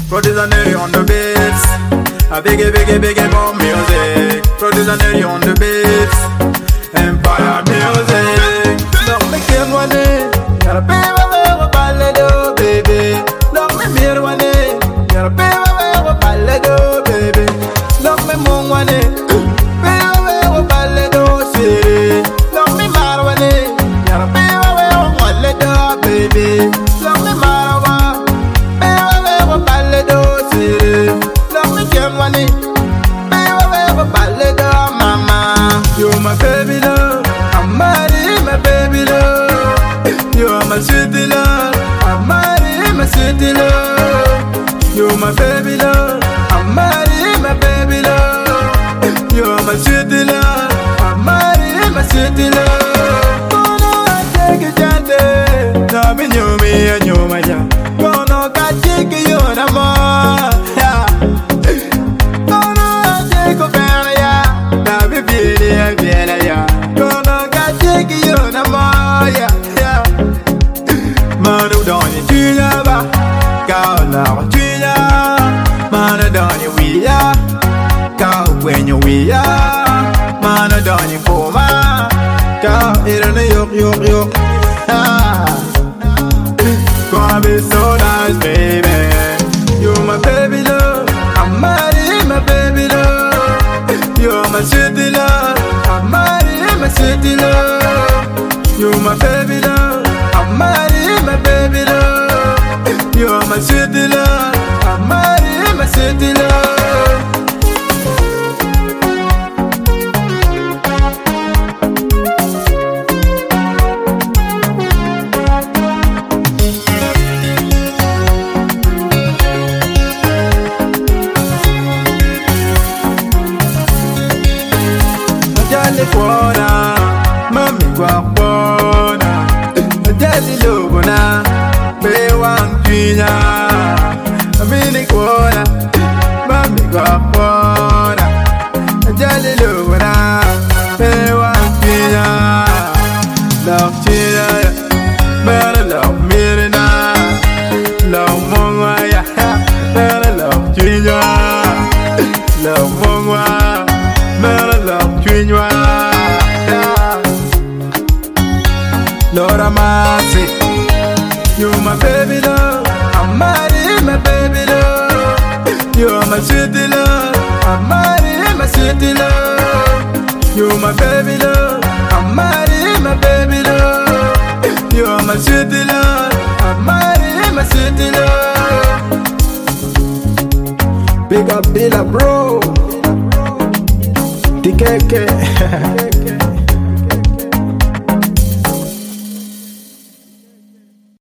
Producer Neri on the beats. A biggie more music. Producer Neri on the beats. Empire music. Don't make him one day. Gotta pay my balado, baby. Don't make me one day. Gotta pay my balado, baby. Don't make me one day. Pay my balado, city. Don't make me one day. Gotta pay my balado, baby. Don't make me one. Pay my balado, city. Don't make me one day. Pay my balado, mama. You're my baby love. I'm married, my baby love. You're my city love. I'm married, my city love. You're my baby love. I'm married, my baby love. You're my city love. I'm married, my city love. Oh no, I take a chance. No, me you me and you my young. Oh no, I take you no more. Oh no, I take a better ya. Now be better ya. Oh no, I take you no more. Yeah. Manu don't you do ya ba? Go now, do ya? Manu don't you we ya? Go when you we ya? Manu don't you for ma? Go here in the yok. Gonna be so nice, baby. You're my baby love. I'm married, my baby love. You're my city love. I'm married, my city love. You're my baby love. I'm married, my baby love. You're my city love. I'm married, my city love. Jale kuona, mami kwa kuona. Jale luguna, bewang pinya. Mini kuona, mami kwa kuona. Jale luguna, bewang pinya. Love pinya, better love mirina. Love mongwa ya, better love pinya. Love mongwa. Lord Amasi, you're my baby love. I'm married, my baby love. You're my city love. I'm married, my city love. You're my baby love. I'm married, my baby love. You're my city love. I'm married, my city love. Big up, Dilla, bro. DKK.